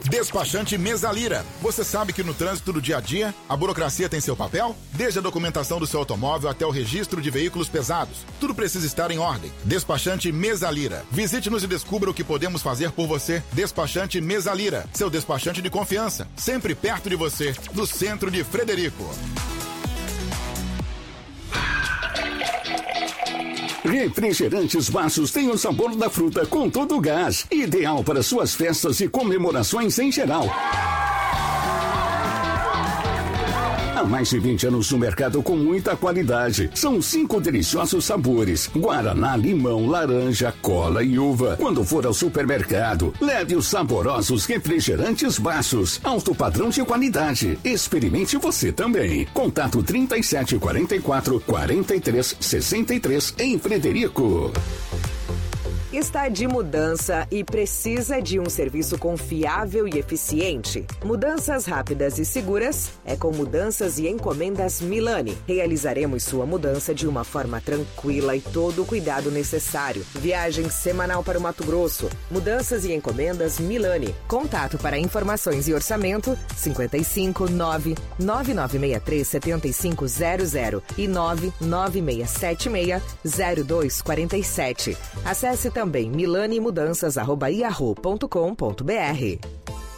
Despachante Mesalira. Você sabe que no trânsito do dia a dia, a burocracia tem seu papel? Desde a documentação do seu automóvel até o registro de veículos pesados. Tudo precisa estar em ordem. Despachante Mesalira. Visite-nos e descubra o que podemos fazer por você. Despachante Mesalira. Seu despachante de confiança. Sempre perto de você. No centro de Frederico. Refrigerantes Baços tem o sabor da fruta com todo o gás. Ideal para suas festas e comemorações em geral. Há mais de 20 anos no mercado com muita qualidade. São 5 deliciosos sabores: guaraná, limão, laranja, cola e uva. Quando for ao supermercado, leve os saborosos refrigerantes Baços. Alto padrão de qualidade. Experimente você também. Contato 3744-4363 em Frederico. Está de mudança e precisa de um serviço confiável e eficiente? Mudanças rápidas e seguras é com Mudanças e Encomendas Milani. Realizaremos sua mudança de uma forma tranquila e todo o cuidado necessário. Viagem semanal para o Mato Grosso. Mudanças e Encomendas Milani. Contato para informações e orçamento 55-99963-7500 e 99676-0247. Acesse também milanimudanças@yahoo.com.br.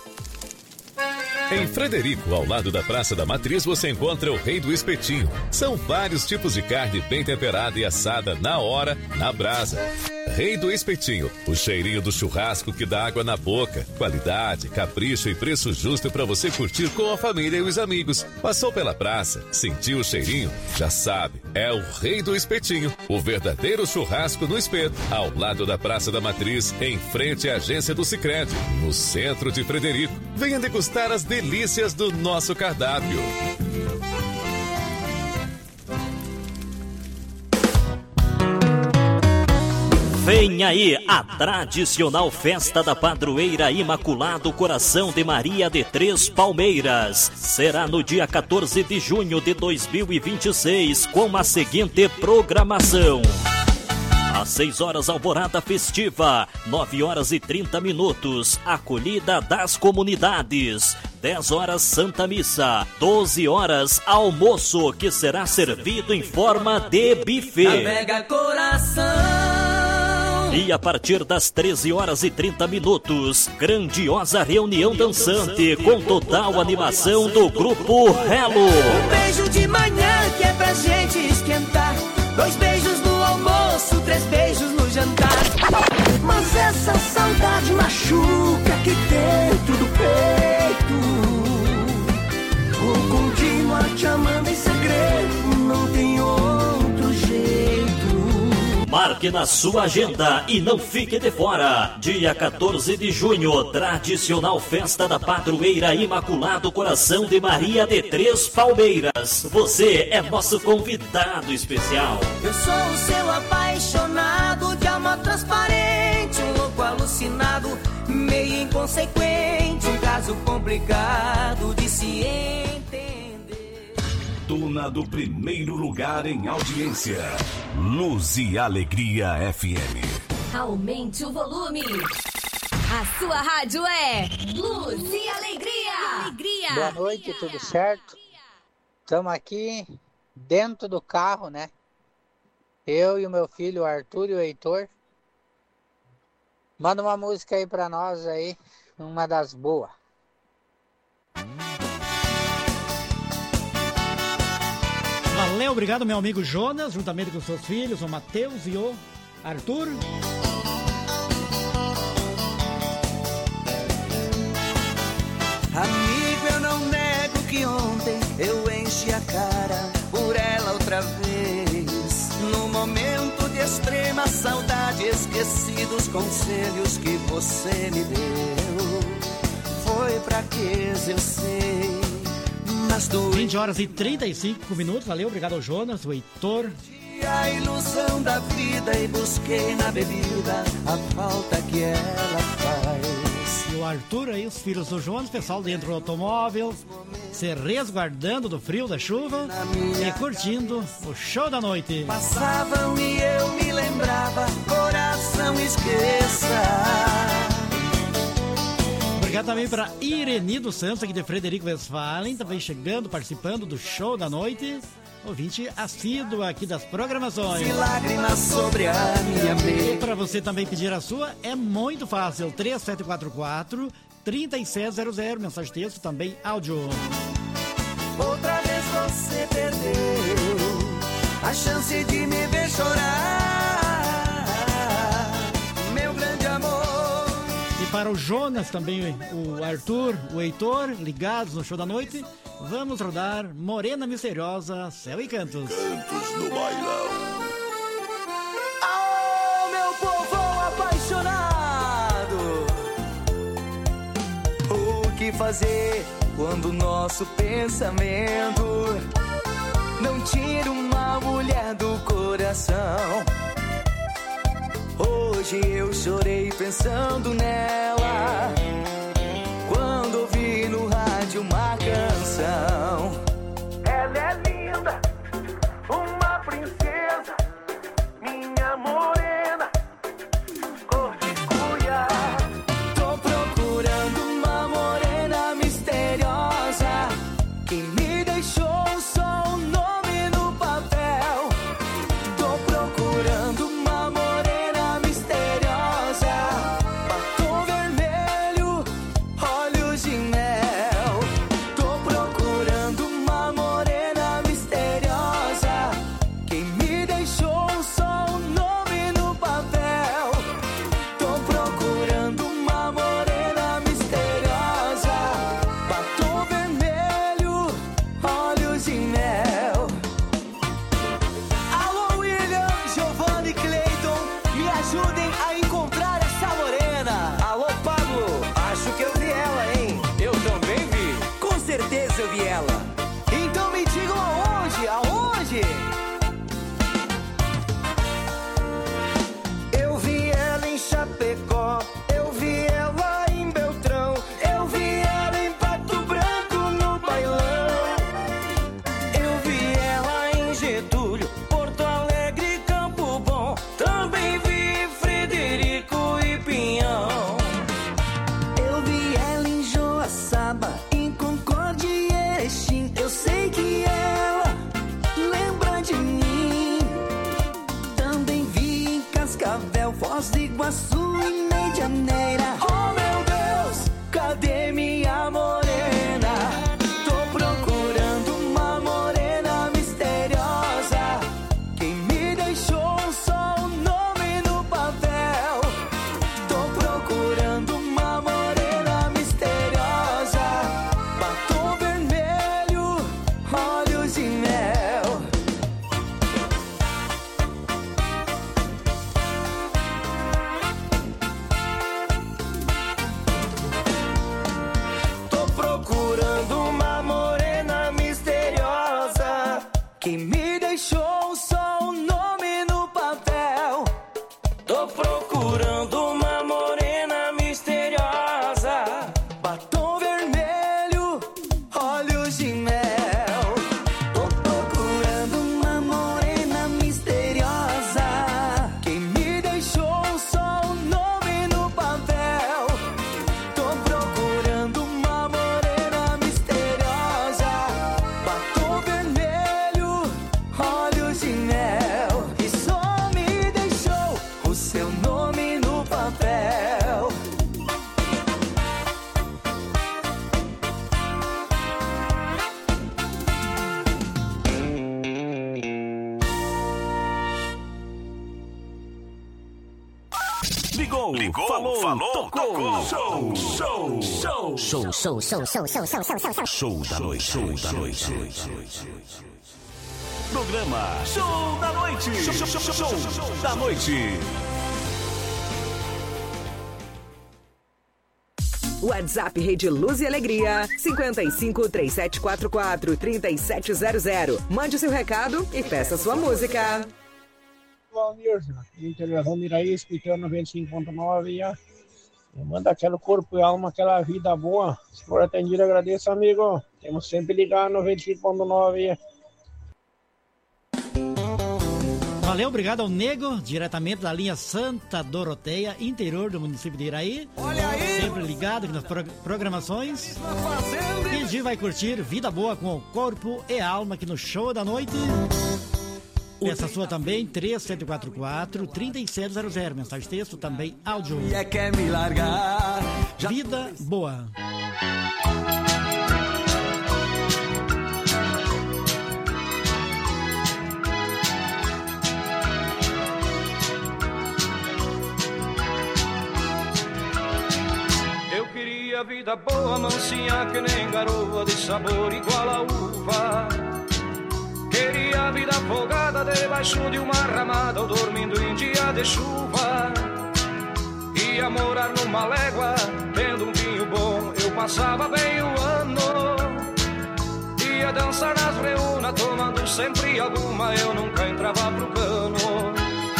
Em Frederico, ao lado da Praça da Matriz, você encontra o Rei do Espetinho. São vários tipos de carne bem temperada e assada na hora, na brasa. Rei do Espetinho, o cheirinho do churrasco que dá água na boca. Qualidade, capricho e preço justo para você curtir com a família e os amigos. Passou pela praça, sentiu o cheirinho? Já sabe, é o Rei do Espetinho, o verdadeiro churrasco no espeto, ao lado da Praça da Matriz, em frente à agência do Sicredi, no centro de Frederico. Venha degustar as delícias do nosso cardápio. Vem aí a tradicional festa da padroeira Imaculado Coração de Maria de Três Palmeiras. Será no dia 14 de junho de 2026, com a seguinte programação: às 6 horas, alvorada festiva, 9 horas e 30 minutos, acolhida das comunidades, 10 horas, Santa Missa, 12 horas, almoço, que será servido em forma de buffet. Navega coração. E a partir das 13 horas e 30 minutos, grandiosa reunião dançante com total animação do Grupo Relo. Um beijo de manhã que é pra gente esquentar, 2 beijos no almoço, 3 beijos no jantar. Mas essa saudade machuca aqui dentro do peito. Vou continuar te amando em segredo, não tem outro jeito. Marque na sua agenda e não fique de fora. Dia 14 de junho, tradicional festa da padroeira Imaculado Coração de Maria de Três Palmeiras. Você é nosso convidado especial. Eu sou o seu apaixonado, de alma transparente, um louco alucinado, meio inconsequente, um caso complicado de se entender. Dona do primeiro lugar em audiência, Luz e Alegria FM. Aumente o volume. A sua rádio é Luz e Alegria. Boa noite, tudo certo? Estamos aqui dentro do carro, né? Eu e o meu filho, o Arthur e o Heitor. Manda uma música aí pra nós aí, uma das boas. Valeu, obrigado meu amigo Jonas, juntamente com seus filhos, o Matheus e o Arthur. Amigo, eu não nego que ontem eu enchi a cara por ela outra vez. No momento de extrema saudade, esqueci dos conselhos que você me deu. Foi fraqueza, eu sei. 20 horas e 35 minutos, valeu, obrigado ao Jonas, o Heitor. A ilusão da vida e busquei na bebida a falta que ela faz. E o Arthur aí, os filhos do Jonas, pessoal dentro do automóvel, se resguardando do frio, da chuva e curtindo o show da noite. Passavam e eu me lembrava, coração esqueça. Obrigado ligar também para Ireni dos Santos, aqui de Frederico Westphalen, também chegando, participando do show da noite. Ouvinte assíduo aqui das programações. E lágrimas sobre a minha mesa. E para você também pedir a sua, é muito fácil. 3744-3700, mensagem texto, também áudio. Outra vez você perdeu a chance de me ver chorar, meu grande amor. E para o Jonas também, o Arthur, o Heitor, ligados no show da noite, vamos rodar Morena Misteriosa, Céu e Cantos. Cantos no bailão. Oh, meu povo apaixonado, o que fazer quando nosso pensamento não tira uma mulher do coração? Hoje eu chorei pensando nela, quando ouvi no rádio uma canção. Ela é linda, uma princesa, minha morena, cor de cuia. Tô procurando uma morena misteriosa, que me deixou só um nome no papel. Tô procurando uma morena misteriosa, batom vermelho, olhos de mel. Tô procurando uma morena misteriosa, que me deixou só um nome no papel. Tô procurando uma morena misteriosa, batom vermelho, olhos de mel. Alô, William, Giovanni, Cleiton, me ajudem a encontrar essa morena. Alô, Pablo, acho que eu vi ela, hein? Eu também vi. Com certeza eu vi ela. Então me digam aonde, aonde? Eu vi ela em Chapecó, eu vi ela em Beltrão, eu vi ela em Pato Branco no bailão. Eu vi ela em Getúlio, Porto Alegre, Campo Bom, também vi Frederico e Pinhão. Eu vi ela em Joaçaba, em Concórdia e Erechim. Eu sei que ela lembra de mim. Também vi em Cascavel, Foz do Iguaçu e Medianeira. Oh, meu Deus, cadê minha morena? Tô procurando uma morena misteriosa, que me deixou só um nome no papel. Tô procurando uma morena misteriosa, batom vermelho, olhos de mel. Tô procurando uma morena misteriosa, que me deixou só um nome no papel. Tô procurando uma morena misteriosa, batom vermelho, olhos de mel. Tô procurando uma morena misteriosa, que me deixou só um nome no papel. Tô procurando uma morena misteriosa, batom vermelho, olhos de mel. E só me deixou o seu nome no papel. Ligou, falou, tocou. Show da noite. Programa Show da Noite. Show da Noite. WhatsApp Rede Luz e Alegria, 55-3744-3700. Mande seu recado e peça sua música. Valmir, interior Romiraí, escutando 95.9. Manda aquele corpo e alma, aquela vida boa. Se for atendido, agradeço, amigo. Temos sempre ligar no 95.9. Valeu, obrigado ao Nego, diretamente da linha Santa Doroteia, interior do município de Iraí. Sempre ligado aqui nas programações. E a gente vai curtir Vida Boa com o Corpo e Alma aqui no Show da Noite. Essa sua também, 3744-3700. Mensagem de texto, também áudio. Quer me largar. Vida Boa. Eu queria vida boa, mansinha que nem garoa, de sabor igual a uva. Queria a vida afogada debaixo de uma ramada ou dormindo em dia de chuva. Ia morar numa légua, tendo um vinho bom, eu passava bem o ano. Ia dançar nas reunas, tomando sempre alguma, eu nunca entrava pro cano.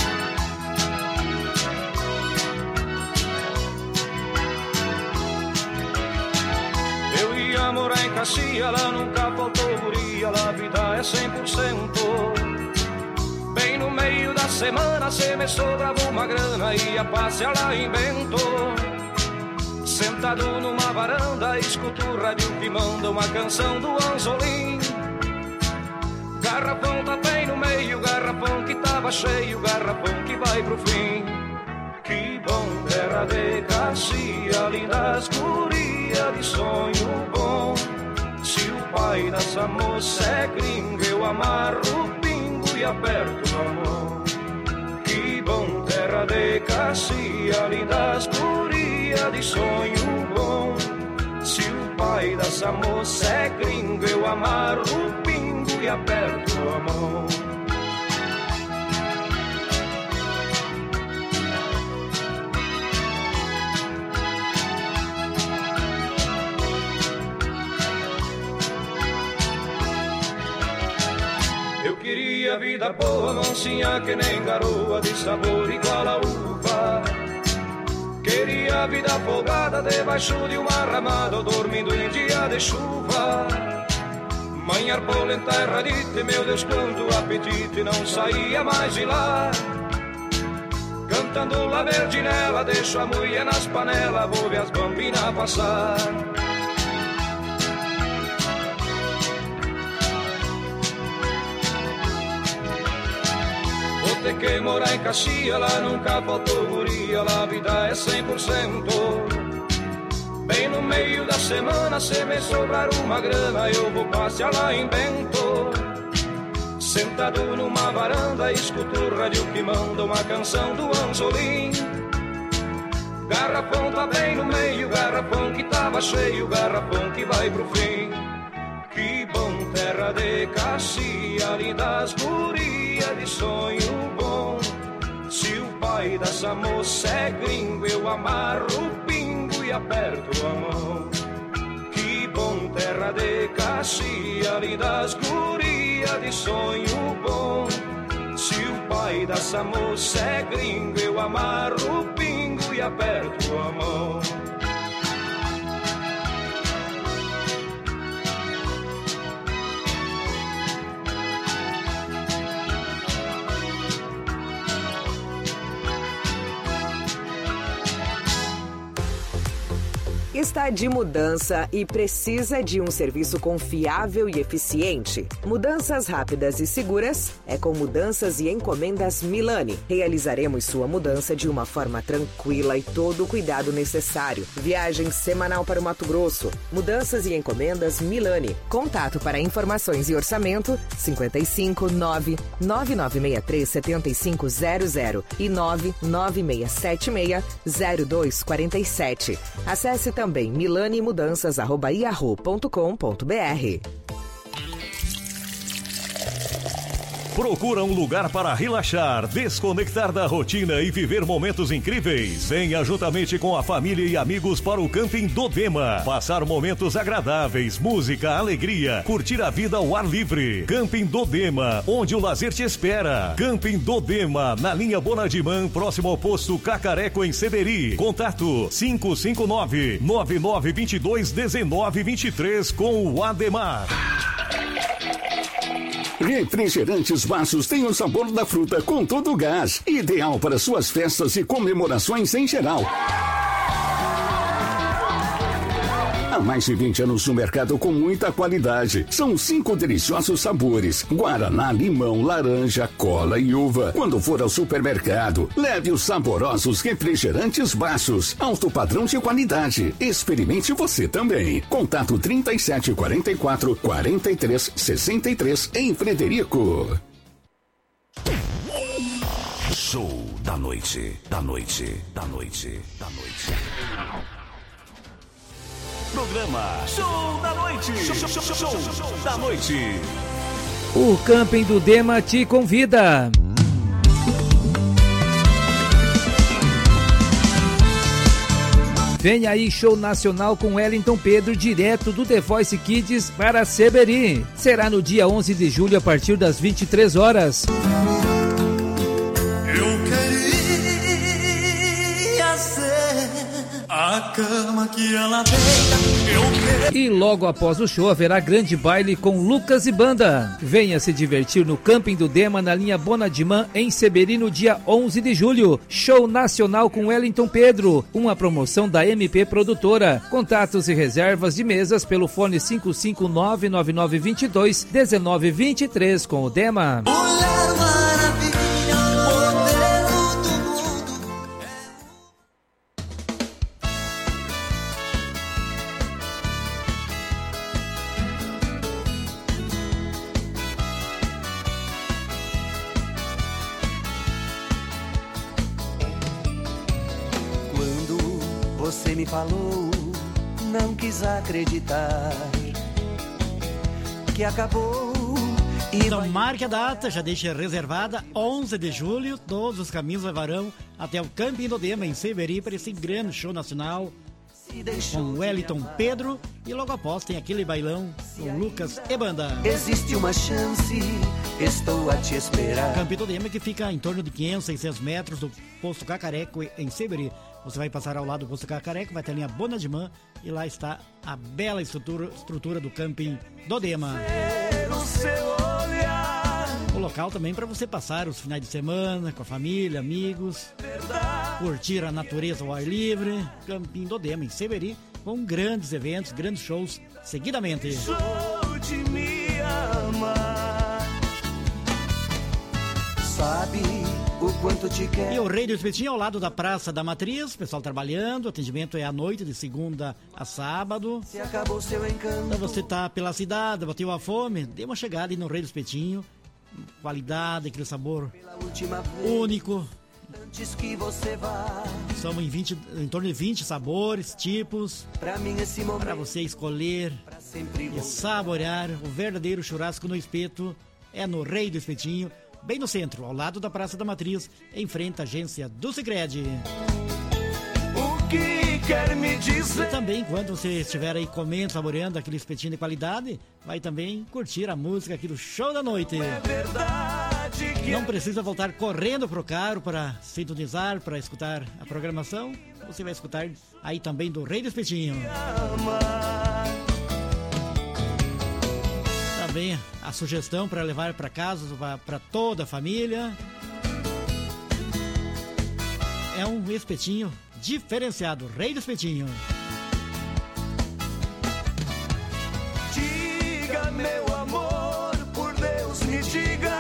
Eu ia morar em Caxias, lá nunca faltou guria, lá a vida é 100%. Bem no meio da semana, se me sobrava uma grana, ia passear lá em Bento. Sentado numa varanda, escuto o rádio que manda uma canção do Anzolim. Garrafão tá bem no meio, garrafão que tava cheio, garrafão que vai pro fim. Que bom, terra de Caxias, lindas gurias de sonho bom. Se o pai dessa moça é gringo, eu amarro o pingo e aperto a mão. Que bom, terra de Caxias, lindas gurias de sonho bom. Se o pai dessa moça é gringo, eu amarro o pingo e aperto a mão. Queria vida boa, mansinha que nem garoa, de sabor igual a uva. Queria vida afogada debaixo de uma ramada ou dormindo em dia de chuva. Manhar polenta e radite, meu Deus, quanto apetite, não saía mais de lá. Cantando La Verdinela, deixo a mulher nas panelas, vou ver as bambinas passar. Ter que morar em Caxias, lá nunca faltou guria, lá a vida é 100%. Bem no meio da semana, se me sobrar uma grana, eu vou passear lá em Bento. Sentado numa varanda, escuto o rádio que manda uma canção do Anzolim. Garrafão tá bem no meio, garrafão que tava cheio, garrafão que vai pro fim. Que bom, terra de Caxias, lindas gurias de sonho bom. Se o pai dessa moça é gringo, eu amarro o pingo e aperto a mão. Que bom, terra de Caxias, lindas gurias de sonho bom. Se o pai dessa moça é gringo, eu amarro o pingo e aperto a mão. Está de mudança e precisa de um serviço confiável e eficiente? Mudanças rápidas e seguras é com Mudanças e Encomendas Milani. Realizaremos sua mudança de uma forma tranquila e todo o cuidado necessário. Viagem semanal para o Mato Grosso. Mudanças e Encomendas Milani. Contato para informações e orçamento 559-9963-7500 e 99676-0247. Acesse também milanimudanças@yahoo.com.br. Procura um lugar para relaxar, desconectar da rotina e viver momentos incríveis? Venha juntamente com a família e amigos para o Camping Dodema. Passar momentos agradáveis, música, alegria, curtir a vida ao ar livre. Camping Dodema, onde o lazer te espera. Camping Dodema, na linha Bonadiman, próximo ao posto Cacareco, em Seberi. Contato 559-9922-1923 com o Ademar. Refrigerantes Vasos tem o sabor da fruta com todo o gás. Ideal para suas festas e comemorações em geral. Há mais de 20 anos no mercado com muita qualidade. São 5 deliciosos sabores: guaraná, limão, laranja, cola e uva. Quando for ao supermercado, leve os saborosos refrigerantes Vasos. Alto padrão de qualidade. Experimente você também. Contato 3744 4363 em Frederico. Show da noite, da noite, da noite, da noite. Programa Show da Noite. Show da Noite. O Camping do Dema te convida. Vem aí, show nacional com Wellington Pedro, direto do The Voice Kids para Seberi. Será no dia 11 de julho, a partir das 23 horas. A cama que ela deita, E logo após o show haverá grande baile com Lucas e Banda. Venha se divertir no Camping do Dema, na linha Bonadimã, em Seberi, no dia 11 de julho. Show nacional com Wellington Pedro, uma promoção da MP Produtora. Contatos e reservas de mesas pelo fone 559-9922-1923 com o Dema. Você me falou, não quis acreditar que acabou. Então marque a data, já deixa reservada, 11 de julho, todos os caminhos levarão até o Camping do Dema, em Seberi, para esse grande show nacional com Wellington Pedro, e logo após tem aquele bailão com Lucas e Banda. Existe uma chance, estou a te esperar. Camping do Dema, que fica em torno de 500, 600 metros do posto Cacareco, em Seberi. Você vai passar ao lado do posto Cacareco, vai ter a linha Bonadimã, e lá está a bela estrutura do Camping do Dema. O local também para você passar os finais de semana com a família, amigos, curtir a natureza ao ar livre. Camping do Dema, em Seberi, com grandes eventos, grandes shows seguidamente. Show de me amar. Sabe o quanto te quero. E o Rei do Espetinho ao lado da Praça da Matriz, pessoal trabalhando, atendimento é à noite, de segunda a sábado. Se acabou seu encanto. Então você tá pela cidade, bateu a fome, dê uma chegada aí no Rei do Espetinho. Qualidade, aquele sabor único. Antes que você vá. São em torno de 20 sabores, tipos, para você escolher e saborear o verdadeiro churrasco no espeto. É no Rei do Espetinho, bem no centro, ao lado da Praça da Matriz, em frente à agência do Sicredi. O que quer me dizer? E também, quando você estiver aí comendo, saboreando aquele espetinho de qualidade, vai também curtir a música aqui do Show da Noite. É verdade que não precisa voltar correndo pro carro para sintonizar, para escutar a programação. Você vai escutar aí também do Rei do Espetinho. Também a sugestão para levar para casa, para toda a família. É um espetinho diferenciado, Rei do Espetinho. Diga, meu amor, por Deus me diga.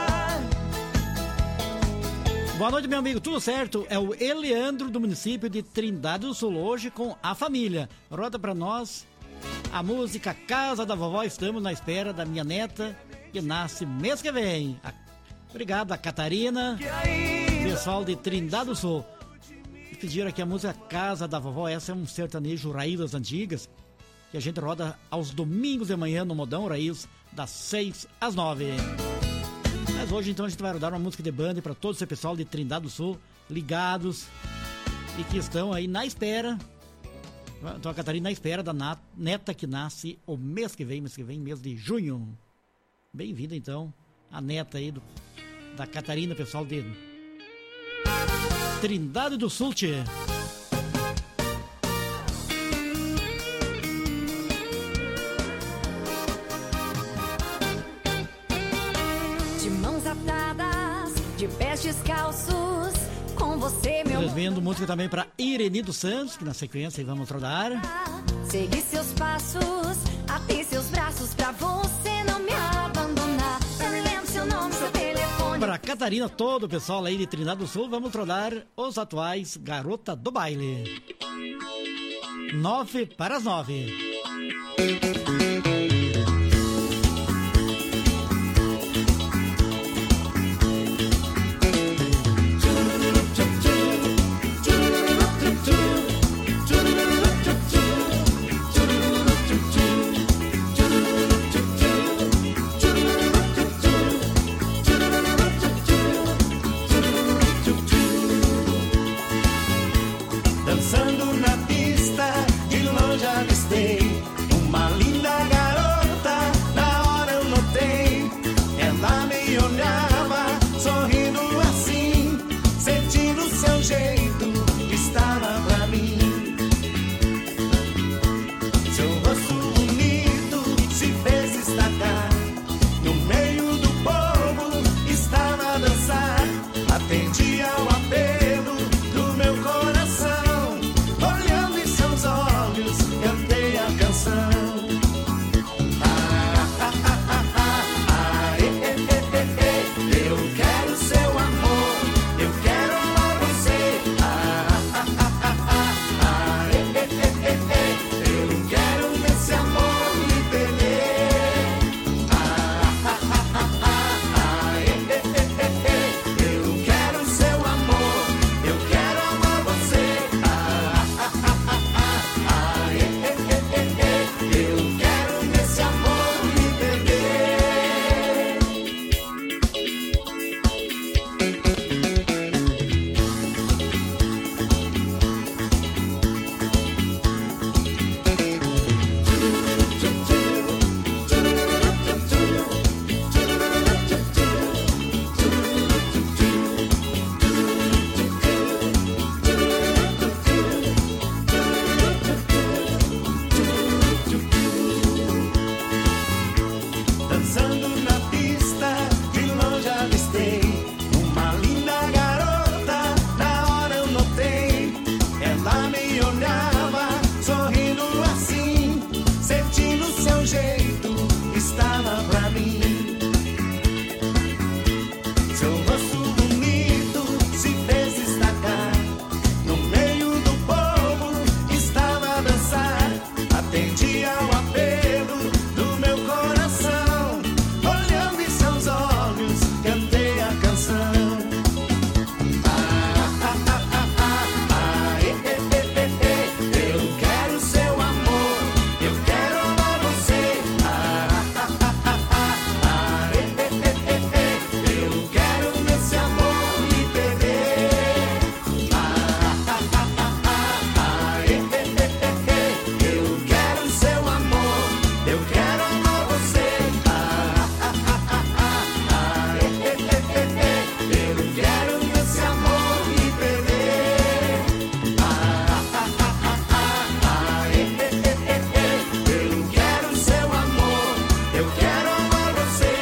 Boa noite, meu amigo, tudo certo? É o Eleandro, do município de Trindade do Sul, hoje com a família. Roda pra nós a música Casa da Vovó. Estamos na espera da minha neta, que nasce mês que vem. Obrigado a Catarina, pessoal de Trindade do Sul. Pediram aqui a música Casa da Vovó. Essa é um sertanejo raiz das antigas, que a gente roda aos domingos de manhã no Modão Raiz, das 6 às 9. Mas hoje então a gente vai rodar uma música de banda para todo esse pessoal de Trindade do Sul ligados e que estão aí na espera. Então a Catarina na espera da neta que nasce o mês que vem, mês de junho. Bem-vinda então a neta aí da Catarina, pessoal de Trindade do Sul, tchê. de pés descalços. Com você, meu amor. Vendo música também pra Irene dos Santos, que na sequência vamos rodar. Segui seus passos, até seus braços pra você não me abandonar. Eu me lembro seu nome, seu telefone. Pra Catarina, todo o pessoal aí de Trindade do Sul, vamos rodar os atuais Garota do Baile. 8:50. Dançando na pista, de longe avistei uma linda garota. Na hora eu notei, ela me olhava, sorrindo assim, sentindo seu jeito, estava pra mim. Seu rosto bonito se fez destacar, no meio do povo estava a dançar, atendia ao apelo do meu coração. Olhando em seus olhos, cantei a canção. Eu quero seu amor, eu quero amar você. Eu quero nesse amor me perder. Eu quero seu amor, eu quero amar você. Eu quero nesse amor me perder. Dançando na pista, de longe avistei uma linda garota. Na hora eu notei, ela me olhava, sorrindo assim, sentindo seu jeito, estava pra mim. Seu rosto bonito se fez destacar, no meio do povo estava a dançar, atendia ao apelo do meu coração. Olhando em seus olhos, cantei a canção. Eu quero seu amor, eu quero amar você. Eu quero nesse amor me perder. Eu quero seu amor, eu quero amar você. Eu quero nesse amor me perder. Eu quero seu amor, eu quero amar você.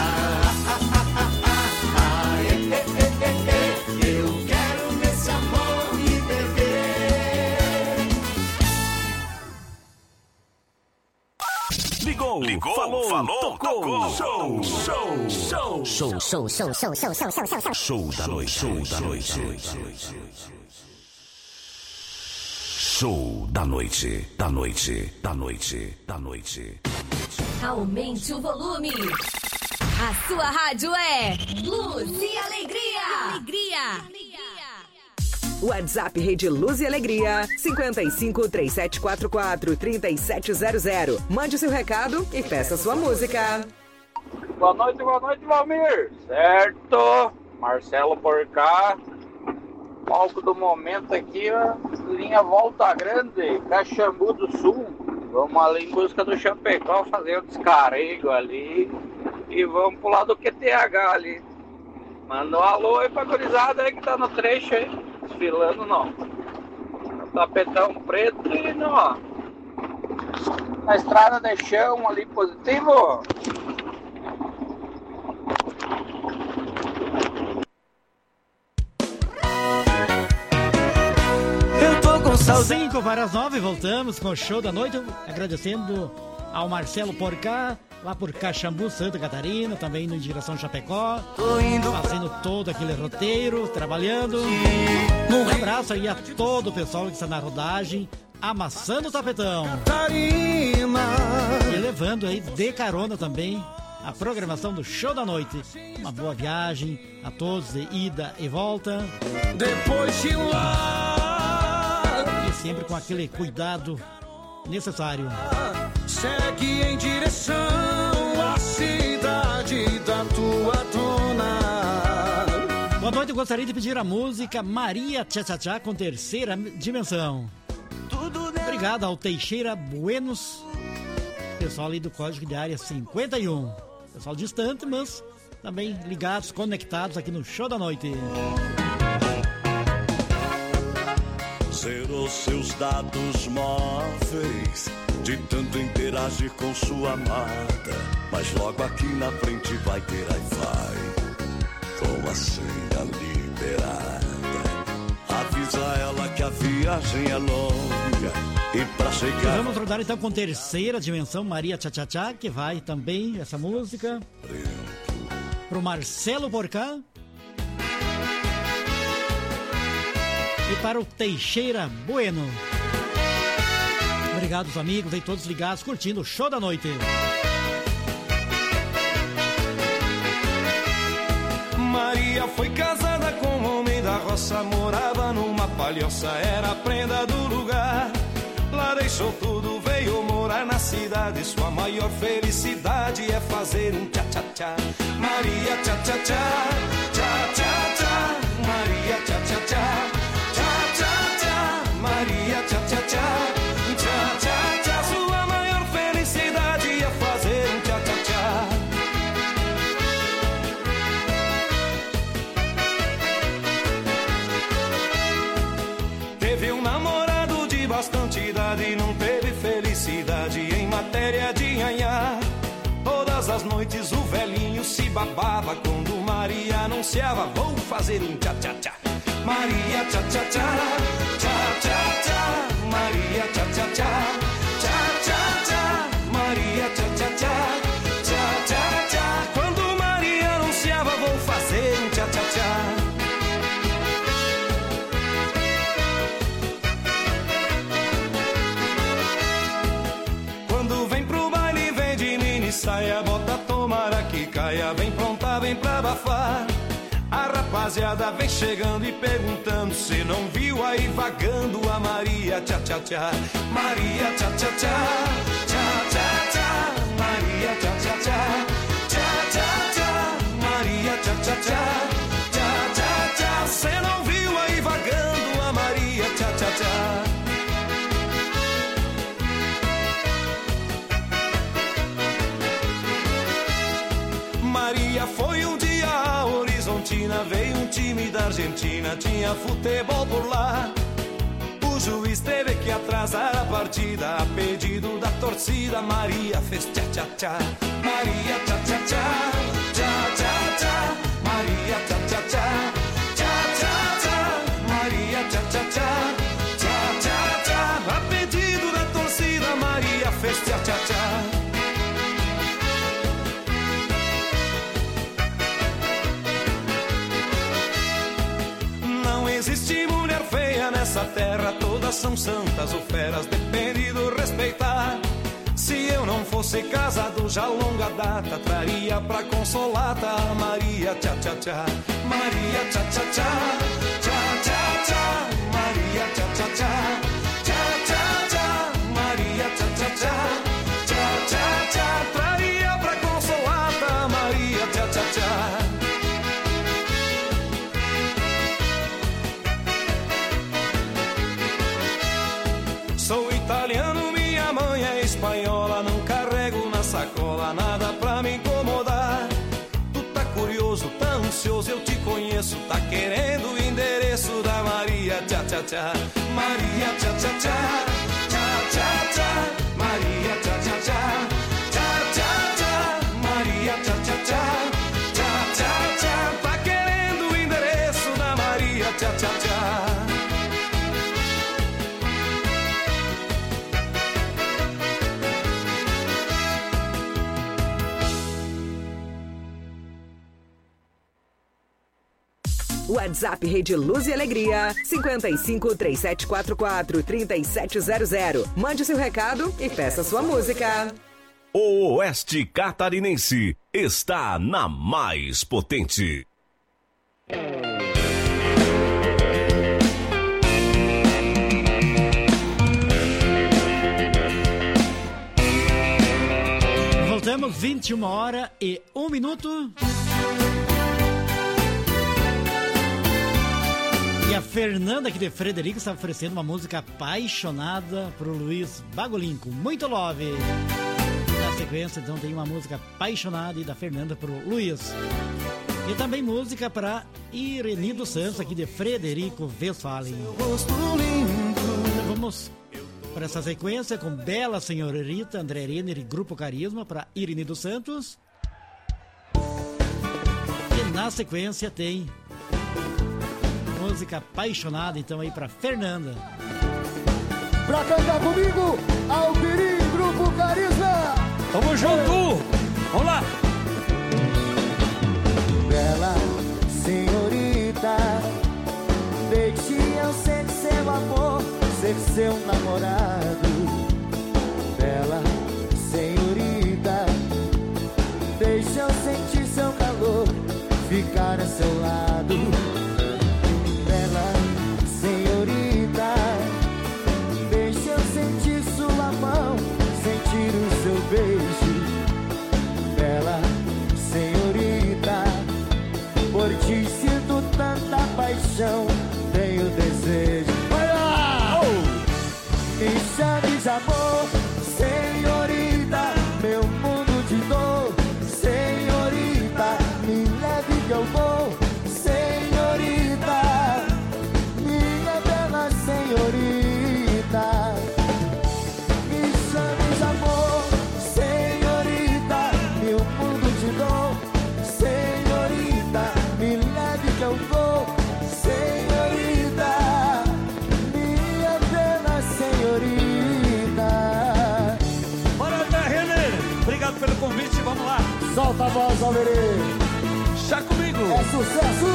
Eu quero nesse amor me perder. Ligou, falou, tocou. Show da noite. Show da noite. Aumente o volume. A sua rádio é Luz e Alegria. WhatsApp Rede Luz e Alegria, 55 3744 3700. Mande seu recado e peça sua música. Boa noite, Valmir. Certo? Marcelo por cá. Palco do momento aqui, ó. Linha Volta Grande, Caxambu do Sul. Vamos ali em busca do Chapecó, fazer o descarrego ali. E vamos pro lado do QTH ali. Manda um alô aí pra gurizada aí que tá no trecho aí. Desfilando não. Tapetão preto e não, ó. Na estrada de chão ali positivo. 5 para as 9, voltamos com o show da noite, agradecendo ao Marcelo Porcá, lá por Caxambu, Santa Catarina, também indo em direção a Chapecó, fazendo todo aquele roteiro, trabalhando. Um abraço aí a todo o pessoal que está na rodagem, amassando o tapetão. E levando aí de carona também a programação do show da noite. Uma boa viagem a todos de ida e volta. Depois de lá, e sempre com aquele cuidado necessário. Segue em direção à cidade da tua dona. Boa noite, eu gostaria de pedir a música Maria Tchá Tchá Tchá com Terceira Dimensão. Obrigado ao Teixeira Buenos, pessoal ali do código de área 51. Pessoal distante, mas também ligados, conectados aqui no show da noite. Zerou seus dados móveis de tanto interagir com sua amada, mas logo aqui na frente vai ter Wi-Fi com a senha liberada. Avisa ela que a viagem é longa e pra chegar... Vamos rodar então com Terceira Dimensão, Maria Tchá Tchá Tchá, que vai também, essa música, pro Marcelo Porcá e para o Teixeira Bueno. Obrigado, amigos aí, todos ligados, curtindo o show da noite. Maria foi casada com um homem da roça, morava numa palhoça, era a prenda do lugar. Lá deixou tudo, veio morar na cidade, sua maior felicidade é fazer um tchá-tchá-tchá. Maria tchá-tchá-tchá, tchá-tchá-tchá, Maria tchá-tchá-tchá, tchá-tchá-tchá, Maria tchá-tchá-tchá. Tchá-tchá-tchá, sua maior felicidade é fazer um tchá-tchá-tchá. Teve um namorado de bastante idade e não teve felicidade em matéria de nhanhá. Todas as noites o velhinho se babava quando Maria anunciava: vou fazer um tchá-tchá-tchá. Maria tchá-tchá-tchá, tchá-tchá-tchá, Maria tchá-tchá-tchá, tchá-tchá-tchá, Maria tchá-tchá-tchá, tchá-tchá-tchá. Quando Maria anunciava: vou fazer um tchá-tchá-tchá. Quando vem pro baile, vem de mini saia, bota tomara que caia, vem pronta, vem pra abafar. A rapaziada vem chegando e perguntando se não viu aí vagando a Maria tchá-tchá-tchá. Maria tchá-tchá-tchá, tchá-tchá-tchá, Maria tchá-tchá-tchá, tchá-tchá-tchá, Maria tchá-tchá-tchá, tchá-tchá-tchá. Cê não viu aí vagando a Maria tchá-tchá-tchá. Maria foi um dia a Horizontina, veio um time da Argentina, tinha futebol por lá. O juiz teve que atrasar a partida, a pedido da torcida, Maria fez tchá-tchá-tchá. Maria tchá-tchá-tchá, tchá-tchá-tchá, Maria tchá-tchá-tchá, tchá-tchá-tchá, Maria tchá-tchá-tchá, tchá-tchá-tchá. A pedido da torcida, Maria fez tchá-tchá-tchá. Não existe mulher feia nessa terra, todas são santas ou feras, depende do respeitar. Se eu não fosse casado já longa data, traria pra consolata a Maria tchá-tchá-tchá. Maria tchá-tchá-tchá, tchá-tchá-tchá, Maria tchá-tchá-tchá, tchá-tchá-tchá, Maria tchá-tchá-tchá, tchá-tchá-tchá. Traria pra consolata a Maria tchá-tchá-tchá. Sou italiano, minha mãe é espanhola, não carrego na sacola nada pra me incomodar. Tu tá curioso, tá ansioso, eu te conheço, tá querendo o endereço da Maria tchá-tchá-tchá. Maria tchá-tchá-tchá, tchá-tchá-tchá, Maria tchá-tchá-tchá, tchá-tchá-tchá, Maria tchá-tchá-tchá, tchá-tchá-tchá. Tá querendo o endereço da Maria tchá-tchá-tchá. WhatsApp Rede Luz e Alegria 55 3744 3700. Mande seu recado e peça sua música. O Oeste Catarinense está na mais potente. Voltamos 21h01. E a Fernanda aqui de Frederico está oferecendo uma música apaixonada pro Luiz Bagolin, com muito love. Na sequência, então, tem uma música apaixonada da Fernanda pro Luiz. E também música para Irene dos Santos, aqui de Frederico Westphalen. Então vamos para essa sequência com Bela Senhorita, André Renner e Grupo Carisma para Irene dos Santos. E na sequência tem música apaixonada, então, aí para Fernanda. Pra cantar comigo, Alpiri, Grupo Carisma. Tamo junto! Vamos lá! Bela senhorita, deixe eu ser seu amor, ser seu namorado. Bela senhorita, deixe eu sentir seu calor, ficar a seu lado. Bela senhorita, deixe eu sentir sua mão, sentir o seu beijo. Bela senhorita, por ti sinto tanta paixão, tenho desejo. Vai lá! Me chame de amor, senhorita, meu mundo de dor. Senhorita, me leve que eu vou. Senhorita, minha bela senhorita. Me chame de amor, senhorita, meu mundo de dor. Senhorita, me leve que eu vou. Senhorita, minha bela senhorita. Bora, André Renner! Obrigado pelo convite, vamos lá! Solta a voz, Alverê! Já comigo! É sucesso!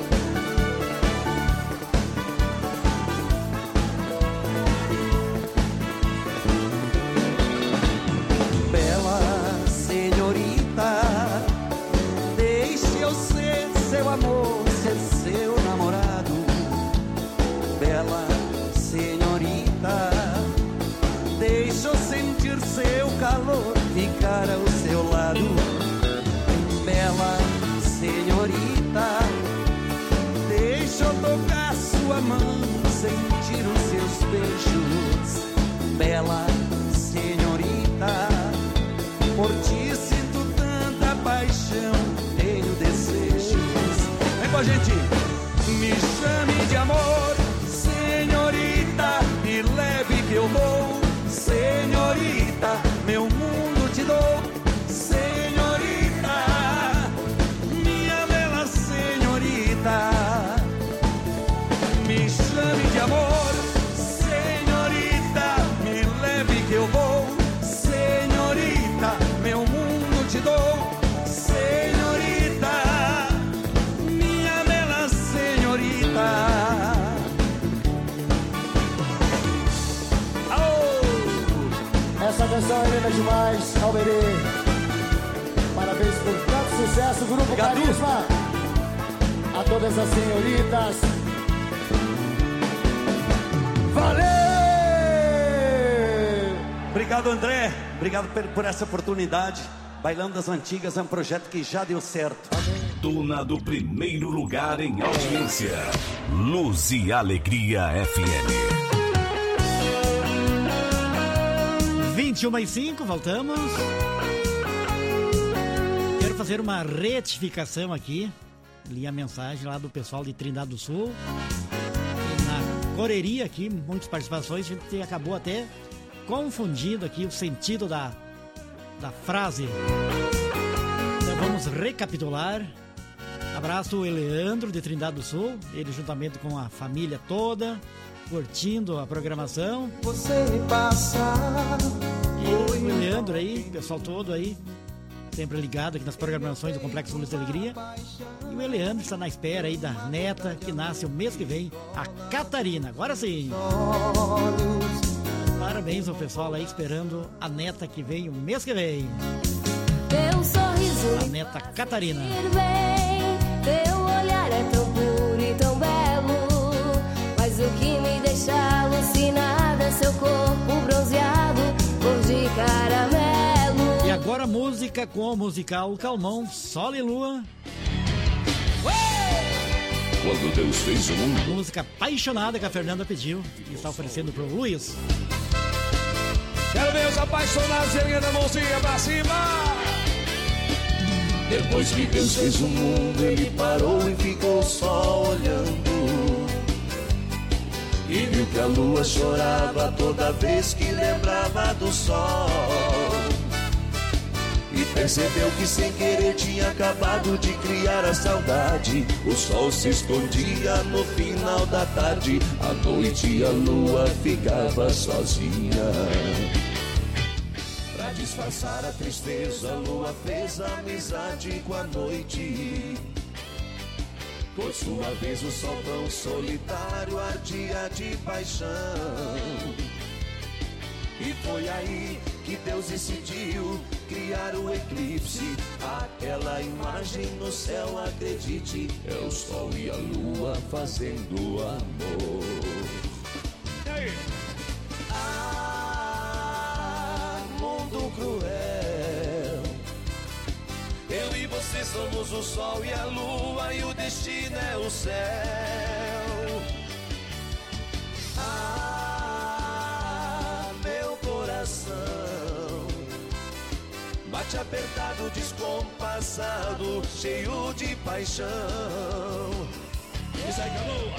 Bela senhorita, deixe eu ser seu amor, ser seu namorado. Bela senhorita, deixe eu sentir seu calor, ficar ao seu lado. Bela senhorita, deixe eu tocar sua mão, sentir os seus beijos. Bela senhorita, por ti sinto tanta paixão, tenho desejos. Vem com a gente! Me chame de amor, senhorita, me leve que eu vou. Senhorita, meu mundo te dou. Senhorita, minha bela senhorita. Me chame de amor, senhorita, me leve que eu vou. Senhorita, meu mundo te dou. Senhorita, minha bela senhorita. Essa canção é linda demais, Alberê. Parabéns por tanto sucesso, Grupo Carisma. A todas as senhoritas. Valeu! Obrigado, André. Obrigado por essa oportunidade. Bailando das Antigas é um projeto que já deu certo. Dona do primeiro lugar em audiência. Luz e Alegria FM. 21h05, voltamos. Quero fazer uma retificação aqui. Li a mensagem lá do pessoal de Trindade do Sul. E na correria aqui, muitas participações, a gente acabou até confundindo aqui o sentido da frase. Então vamos recapitular. Abraço o Leandro de Trindade do Sul, ele juntamente com a família toda, curtindo a programação. Você me passa. E o Leandro aí, o pessoal todo aí, sempre ligado aqui nas programações do Complexo Luz da Alegria. E o Eleandro está na espera aí da neta que nasce o mês que vem, a Catarina. Agora sim! Parabéns ao pessoal aí esperando a neta que vem o mês que vem. Teu sorriso, a neta Catarina. Teu olhar é tão puro e tão belo, mas o que me deixa alucinada é seu corpo bronzeado, cor de caramelo. E agora música com o musical Calmon, Sol e Lua. Quando Deus fez o mundo. Música apaixonada que a Fernanda pediu e está oferecendo pro Luiz. Quero ver os apaixonados erguendo a mãozinha pra cima. Depois que Deus fez o mundo, ele parou e ficou só olhando. E viu que a lua chorava toda vez que lembrava do sol. E percebeu que sem querer tinha acabado de criar a saudade. O sol se escondia no final da tarde, à noite a lua ficava sozinha. Pra disfarçar a tristeza, a lua fez amizade com a noite. Por sua vez o sol tão solitário ardia de paixão. E foi aí que Deus decidiu criar o eclipse. Aquela imagem no céu, acredite, é o sol e a lua fazendo amor. E aí? Ah, mundo cruel. Eu e você somos o sol e a lua, e o destino é o céu. Ah, meu coração bate apertado, descompassado, cheio de paixão. Isso aí, Calu.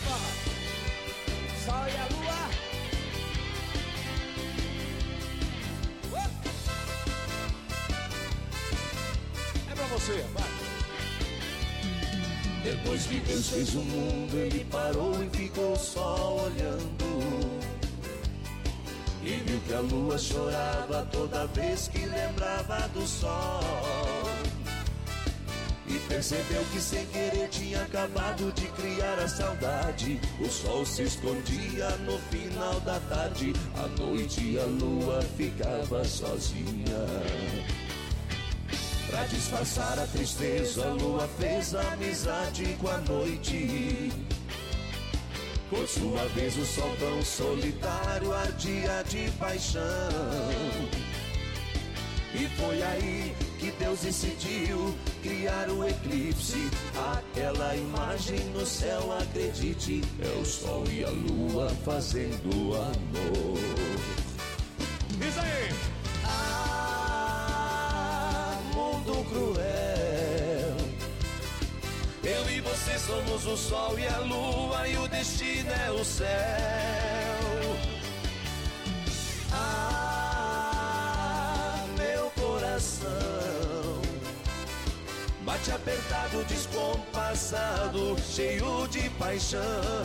Sol e a lua. É pra você, vai. Depois que Deus fez o mundo, ele parou e ficou só olhando. E viu que a lua chorava toda vez que lembrava do sol. E percebeu que sem querer tinha acabado de criar a saudade. O sol se escondia no final da tarde, à noite a lua ficava sozinha. Pra disfarçar a tristeza, a lua fez amizade com a noite. Por sua vez o sol tão solitário ardia de paixão. E foi aí que Deus decidiu criar o eclipse. Aquela imagem no céu, acredite, é o sol e a lua fazendo amor. Isso aí! Ah, mundo cruel. Eu e você somos o sol e a lua, e o destino é o céu. Ah, meu coração bate apertado, descompassado, cheio de paixão.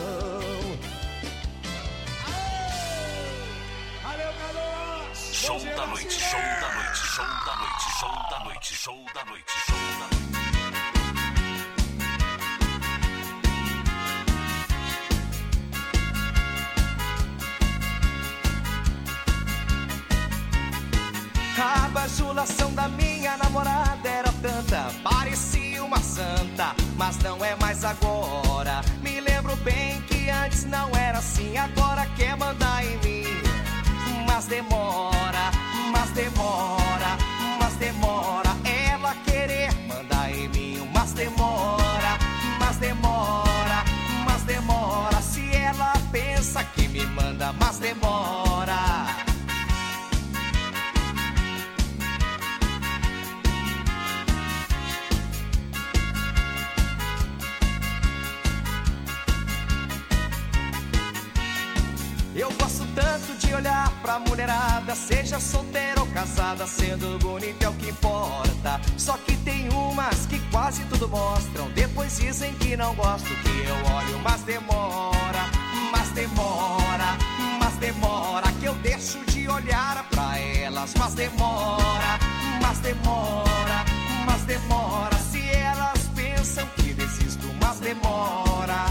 Valeu, Carlos! Show da noite, show da noite, show da noite, show da noite, show da noite, show da noite. A bajulação da minha namorada era tanta, parecia uma santa, mas não é mais agora. Me lembro bem que antes não era assim, agora quer mandar em mim. Mas demora, mas demora, mas demora, ela querer mandar em mim. Mas demora, mas demora, mas demora, se ela pensa que me manda, mas demora. Eu gosto tanto de olhar pra mulherada, seja solteira ou casada, sendo bonita é o que importa. Só que tem umas que quase tudo mostram, depois dizem que não gosto, que eu olho, mas demora, mas demora, mas demora, que eu deixo de olhar pra elas, mas demora, mas demora. Se elas pensam que desisto, mas demora.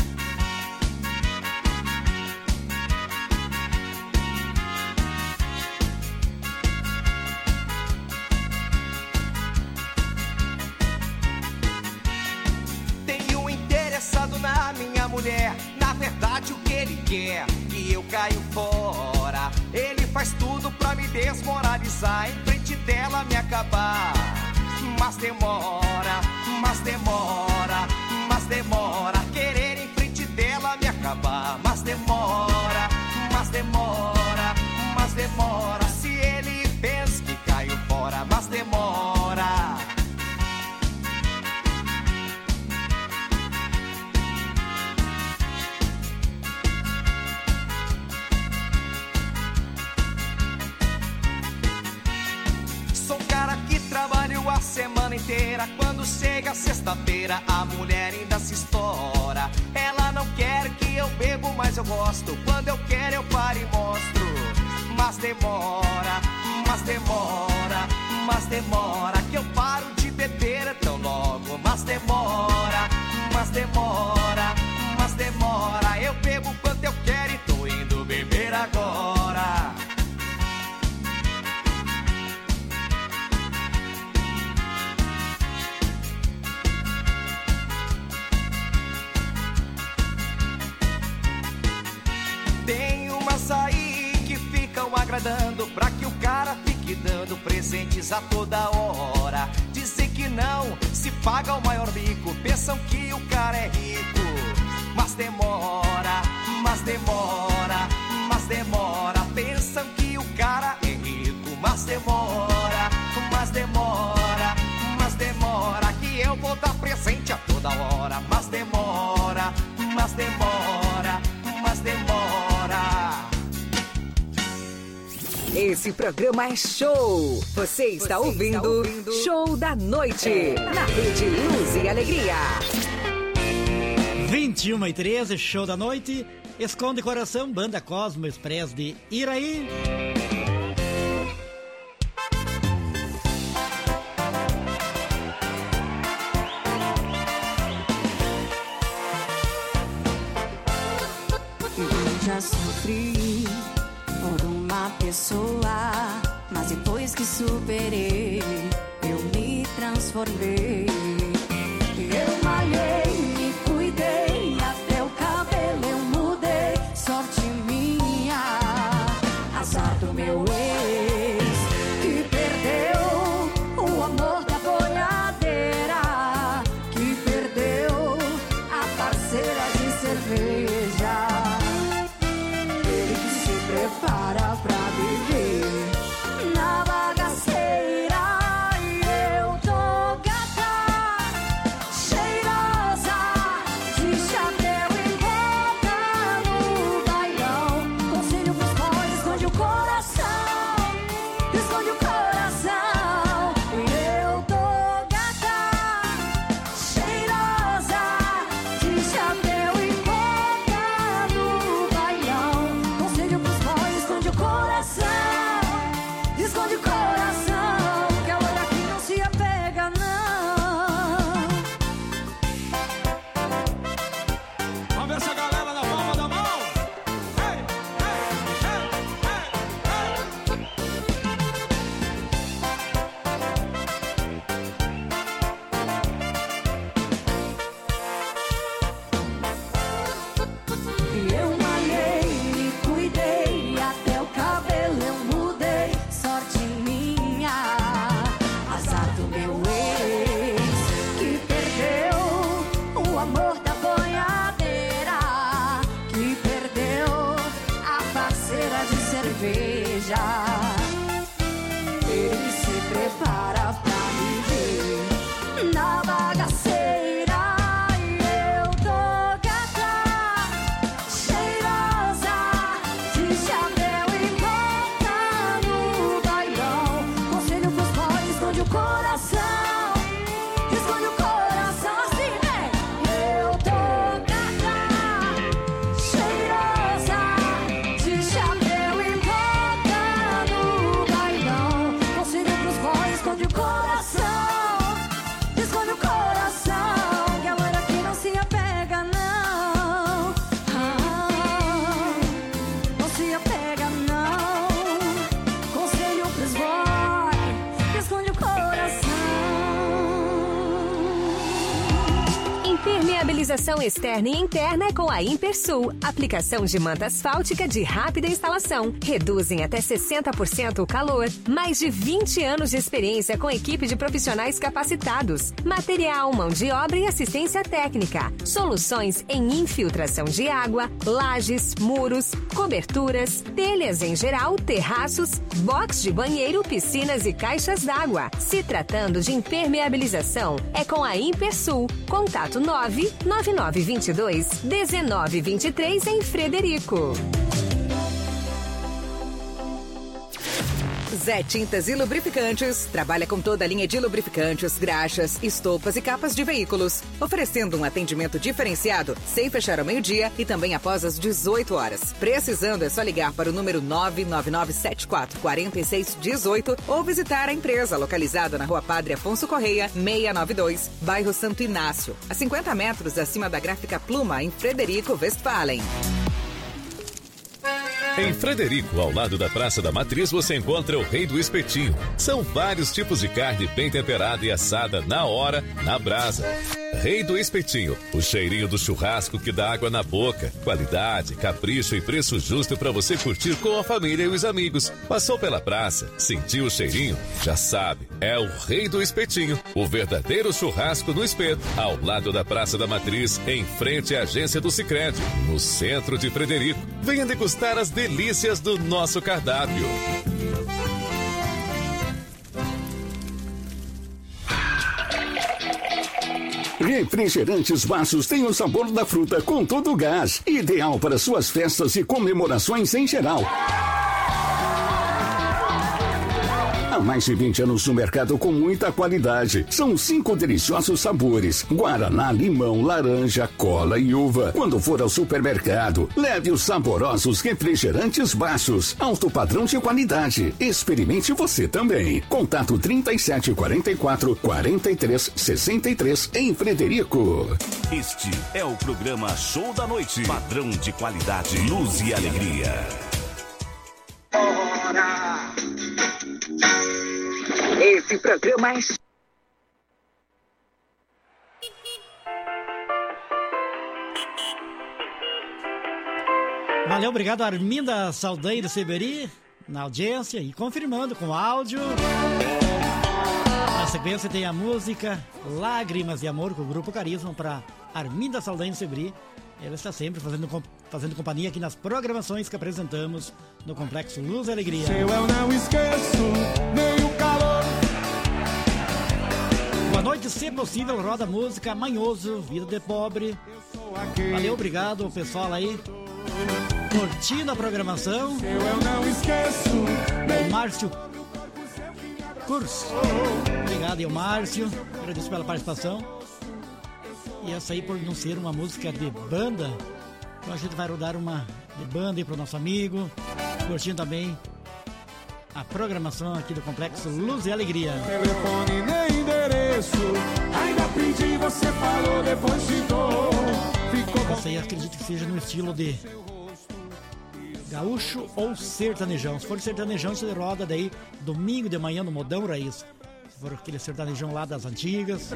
Tenho interessado na minha mulher. Na verdade, o que ele quer? Que eu caio fora. Ele faz tudo pra me desmoralizar, em frente dela me acabar. Mas demora, mas demora, mas demora. Querer em frente dela me acabar. Mas demora, mas demora, mas demora. Se ele pensa que caio fora, mas demora. Trabalho a semana inteira. Quando chega sexta-feira, a mulher ainda se estoura. Ela não quer que eu bebo, mas eu gosto. Quando eu quero, eu paro e mostro. Mas demora, mas demora, mas demora. Que eu paro de beber tão logo. Mas demora, mas demora, mas demora. Eu bebo quanto eu quero e tô indo beber agora. Tem umas aí que ficam agradando pra que o cara fique dando presentes a toda hora. Dizem que não se paga o maior bico, pensam que o cara é rico. Mas demora, mas demora, mas demora. Pensam que o cara é rico, mas demora, mas demora, mas demora. Que eu vou dar presente a toda hora. Mas demora, mas demora, mas demora. Esse programa é show. Você está ouvindo Show da Noite na Rede Luz e Alegria. 21h13, Show da Noite. Esconde Coração, Banda Cosmo Express de Iraí. Eu já sofri por uma pessoa, mas depois que superei, eu me transformei. Eu malhei, me cuidei, até o cabelo eu mudei. Sorte minha, azar do meu ex, que perdeu o amor da boiadeira, que perdeu a parceira de cerveja. Ele que se prepara pra viver na bagaceira, e eu tô gata. Impermeabilização externa e interna é com a Impersul. Aplicação de manta asfáltica de rápida instalação. Reduzem até 60% o calor. Mais de 20 anos de experiência com equipe de profissionais capacitados. Material, mão de obra e assistência técnica. Soluções em infiltração de água, lajes, muros, coberturas, telhas em geral, terraços, box de banheiro, piscinas e caixas d'água. Se tratando de impermeabilização, é com a Impersul. Contato 99922-1923 em Frederico. Zé Tintas e Lubrificantes trabalha com toda a linha de lubrificantes, graxas, estopas e capas de veículos, oferecendo um atendimento diferenciado sem fechar ao meio-dia e também após as 18 horas. Precisando é só ligar para o número 999744618 ou visitar a empresa localizada na Rua Padre Afonso Correia, 692, bairro Santo Inácio, a 50 metros acima da Gráfica Pluma, em Frederico, Westphalen. Em Frederico, ao lado da Praça da Matriz, você encontra o Rei do Espetinho. São vários tipos de carne bem temperada e assada na hora, na brasa. Rei do Espetinho, o cheirinho do churrasco que dá água na boca. Qualidade, capricho e preço justo para você curtir com a família e os amigos. Passou pela praça, sentiu o cheirinho? Já sabe, é o Rei do Espetinho, o verdadeiro churrasco no espeto, ao lado da Praça da Matriz, em frente à agência do Sicredi, no centro de Frederico. Venha degustar as delícias do nosso cardápio. Refrigerantes Baços tem o sabor da fruta com todo o gás. Ideal para suas festas e comemorações em geral. Há mais de 20 anos no mercado com muita qualidade. São 5 deliciosos sabores: guaraná, limão, laranja, cola e uva. Quando for ao supermercado, leve os saborosos refrigerantes Baços. Alto padrão de qualidade. Experimente você também. Contato 3744-4363 em Frederico. Este é o programa Show da Noite. Padrão de qualidade, luz e alegria. Esse programa é... Valeu, obrigado Arminda Saldanha do Seberi na audiência e confirmando com áudio. Na sequência tem a música Lágrimas de Amor com o Grupo Carisma para Arminda Saldanha do Seberi. Ela está sempre fazendo companhia aqui nas programações que apresentamos no Complexo Luz e Alegria. Eu não esqueço nem o calor. Boa noite, se possível, roda música Manhoso, Vida de Pobre. Valeu, obrigado ao pessoal aí curtindo a programação. Eu não esqueço. O Márcio Curso. Obrigado, eu Márcio. Agradeço pela participação. E essa aí, por não ser uma música de banda, então a gente vai rodar uma de banda aí pro nosso amigo, curtindo também a programação aqui do Complexo Luz e Alegria. Telefone nem endereço, ainda pedi, você falou, depois te dou. Essa aí acredito que seja no estilo de gaúcho ou sertanejão. Se for sertanejão, você roda daí domingo de manhã no Modão Raiz. Se for aquele sertanejão lá das antigas,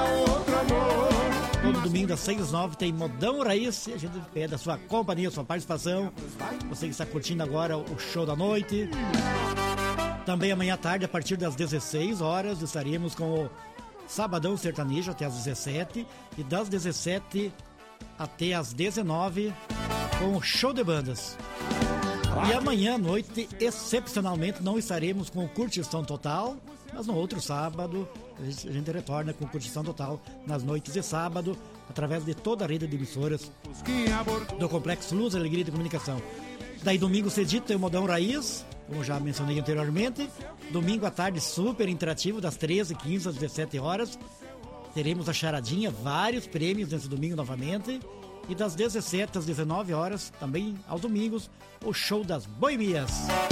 todo domingo das 6 às 9 tem Modão Raiz. E a gente pede a sua companhia, a sua participação. Você que está curtindo agora o show da noite. Também amanhã à tarde, a partir das 16 horas, estaremos com o Sabadão Sertanejo até as 17. E das 17 até as 19 com o show de bandas. E amanhã à noite, excepcionalmente, não estaremos com o Curtição Total, mas no outro sábado a gente retorna com Curtição Total nas noites de sábado, através de toda a rede de emissoras do Complexo Luz, Alegria de Comunicação. Daí domingo cedito tem o Modão Raiz, como já mencionei anteriormente. Domingo à tarde super interativo, das 13h15 às 17 horas. Teremos a charadinha, vários prêmios nesse domingo novamente. E das 17 às 19 horas, também aos domingos, o show das boemias.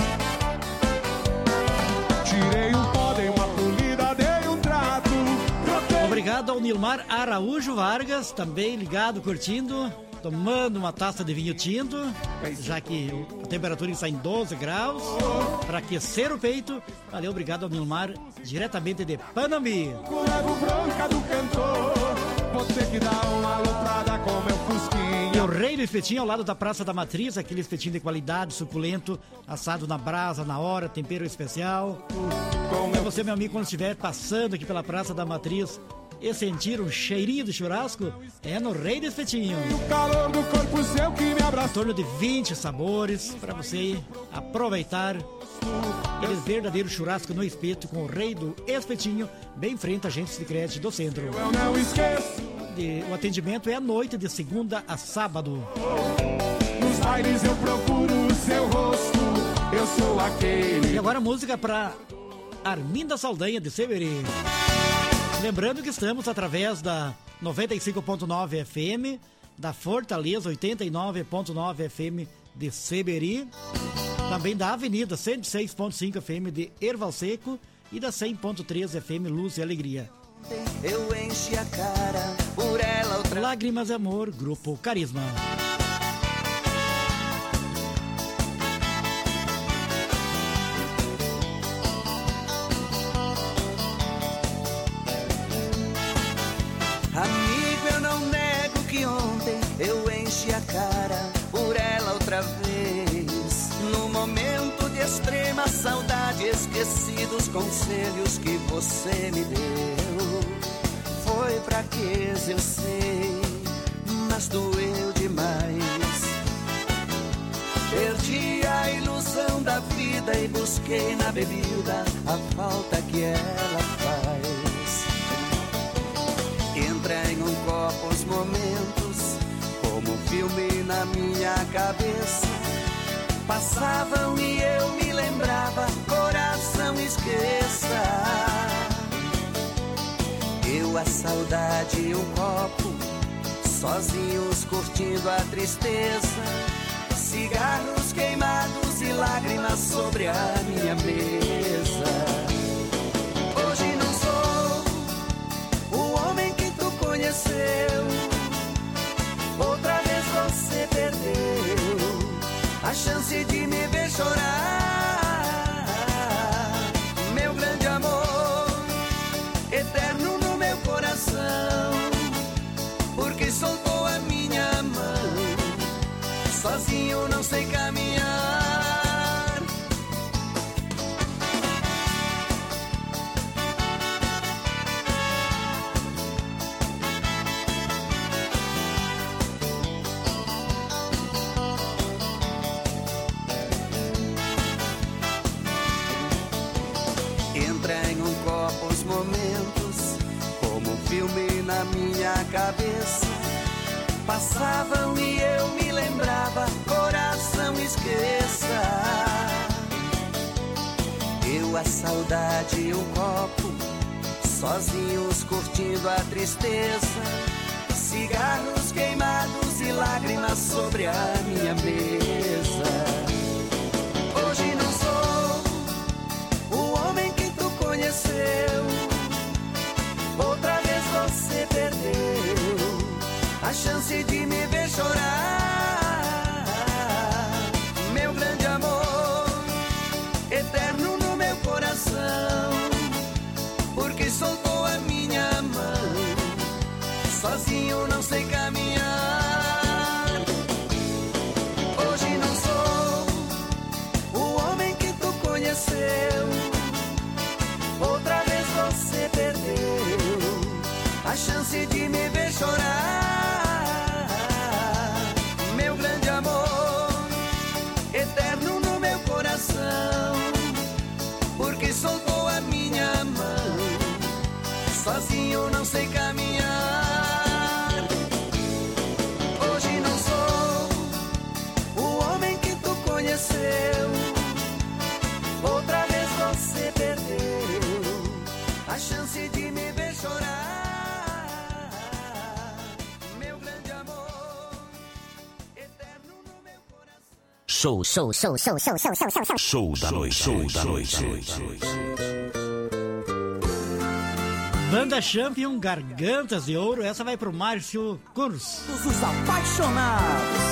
Tirei um pó, dei uma polida, dei um trato. Obrigado ao Nilmar Araújo Vargas, também ligado, curtindo, tomando uma taça de vinho tinto, já que a temperatura está em 12 graus, para aquecer o peito. Valeu, obrigado ao Nilmar, diretamente de Panambi. Levo bronca do cantor, vou ter que dar uma do Espetinho, ao lado da Praça da Matriz, aquele espetinho de qualidade, suculento, assado na brasa, na hora, tempero especial. E você, meu amigo, quando estiver passando aqui pela Praça da Matriz e sentir um cheirinho de churrasco, é no Rei do Espetinho. O calor do corpo seu que me abraça. Em torno de 20 sabores para você aproveitar aquele verdadeiro churrasco no espeto com o Rei do Espetinho, bem em frente à agência de crédito do centro. Eu não esqueço. O atendimento é à noite, de segunda a sábado. Nos bailes eu procuro o seu rosto, eu sou aquele. E agora música para Arminda Saldanha de Severi. Lembrando que estamos através da 95.9 FM, da Fortaleza 89.9 FM de Seberi, também da Avenida 106.5 FM de Erval Seco e da 100.3 FM Luz e Alegria. Eu enchi a cara por ela outra. Lágrimas de Amor, Grupo Carisma. Amigo, eu não nego que ontem eu enchi a cara por ela outra vez. No momento de extrema saudade, esqueci dos conselhos que você me deu. Foi fraqueza, eu sei, mas doeu demais. Perdi a ilusão da vida e busquei na bebida a falta que ela faz. Entra em um copo os momentos, como um filme na minha cabeça. Passavam e eu me lembrava, coração esqueça. Eu, a saudade e um copo, sozinhos curtindo a tristeza. Cigarros queimados e lágrimas sobre a minha mesa. Hoje não sou o homem que tu conheceu. Outra vez você perdeu a chance de me ver chorar. Meu grande amor, eterno no meu coração, porque soltou a minha mão. Sozinho não sei caminhar. Entra em um copo os momentos, como um filme na minha cabeça. Passavam e eu me lembrava, coração esqueça. Eu, a saudade e um copo, sozinhos curtindo a tristeza. Cigarros queimados e lágrimas sobre a minha mesa. Hoje não sou o homem que tu conheceu. Outra vez você perdeu a chance de me ver chorar. Meu grande amor, eterno no meu coração, porque soltou a minha mão. Sozinho não sei caminhar. Hoje não sou o homem que tu conheceu. Outra vez você perdeu a chance de me ver chorar. Meu grande amor, eterno no meu coração, porque soltou a minha mão. Sozinho não sei caminhar. Hoje não sou o homem que tu conheceu. Outra vez você perdeu a chance de me ver chorar. Meu grande amor, eterno no meu coração. Show da noite. Banda Champion, Gargantas de Ouro. Essa vai pro Márcio Curso. Os apaixonados.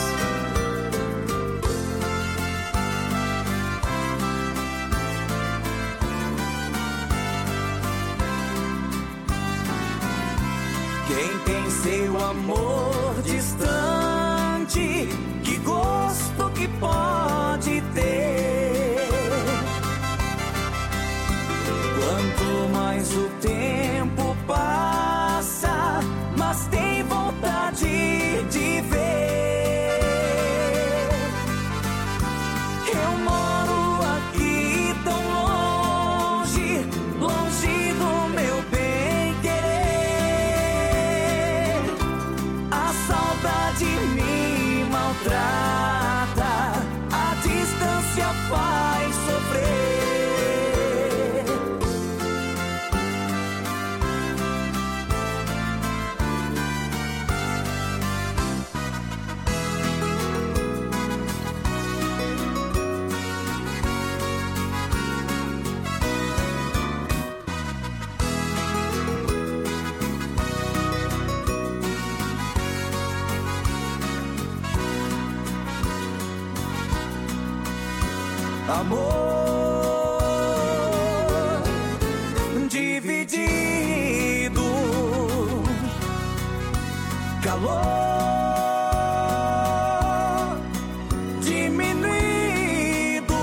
Quem tem seu amor distante amante, que gosto que pode ter. Quanto mais o tempo passa, mas tem vontade de ver. Eu moro aqui tão longe, longe do meu bem querer. A saudade me maltrata, a distância faz sofrer. Amor dividido, calor diminuído.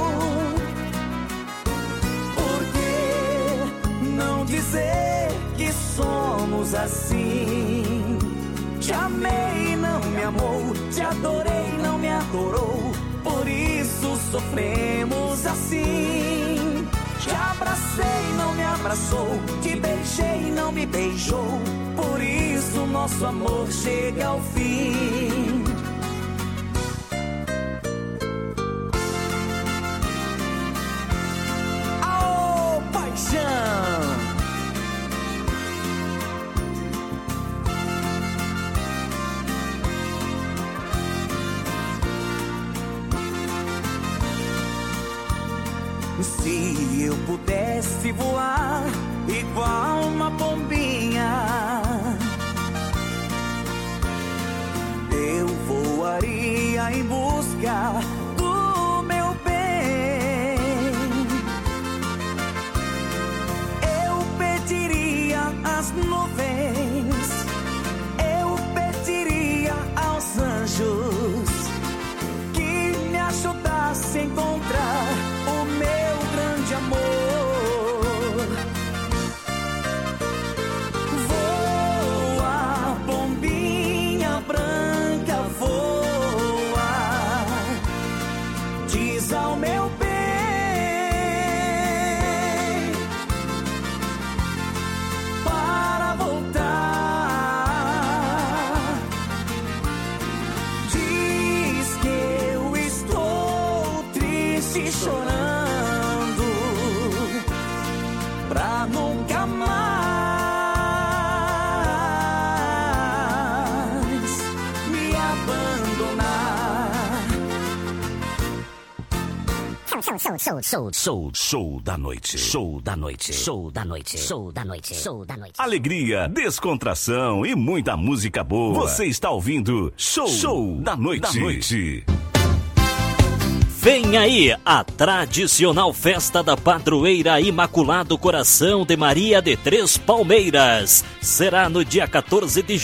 Por que não dizer que somos assim? Te amei, não me amou, te adorei, não me adorou. Por isso sofremos assim. Te abracei, não me abraçou. Te beijei, não me beijou. Por isso nosso amor chega ao fim. Aô, paixão! Se eu pudesse voar igual uma pombinha, eu voaria em busca do meu bem. Eu pediria às nuvens, eu pediria aos anjos que me ajudassem a encontrar o meu grande amor. Voa, pombinha branca, voa, diz ao meu bem, para voltar. Diz que eu estou triste, chorando, pra nunca mais me abandonar. Show da noite. Show da noite. Show da noite. Show da noite. Show da noite. Alegria, descontração e muita música boa. Você está ouvindo Show da Noite. Vem aí a tradicional festa da padroeira Imaculado Coração de Maria de Três Palmeiras. Será no dia 14 de